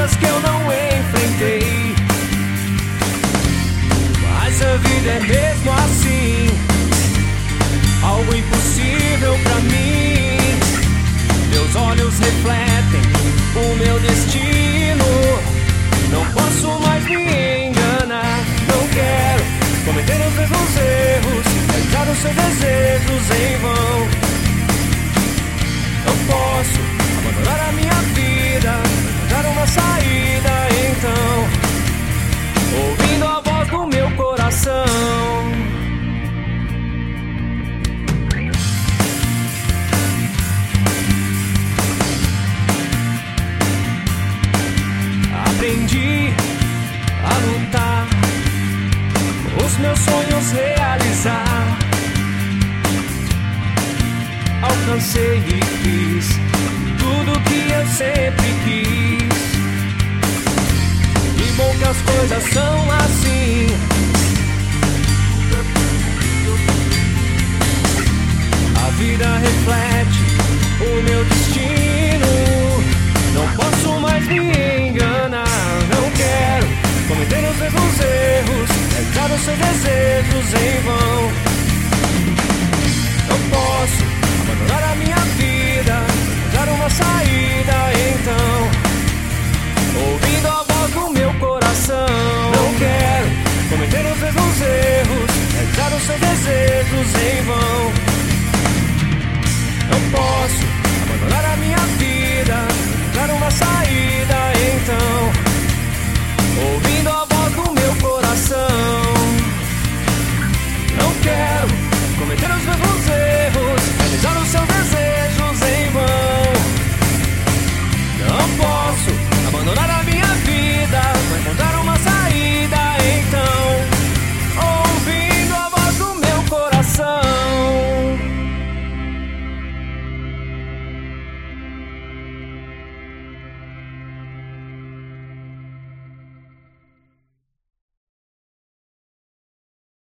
lutas que eu não enfrentei. Mas a vida é mesmo assim, algo impossível pra mim. Meus olhos refletem o meu destino. Não posso mais me enganar. Não quero cometer os mesmos erros, realizar os seus desejos em vão. Não posso abandonar a minha vida, dar uma saída então, ouvindo a voz do meu coração. Aprendi a lutar, os meus sonhos realizar. Alcancei e fiz tudo que eu sempre quis. Que bom que as coisas são assim. A vida reflete o meu destino. Não posso mais me enganar. Não quero cometer os mesmos erros, realizar os seus desejos em vão.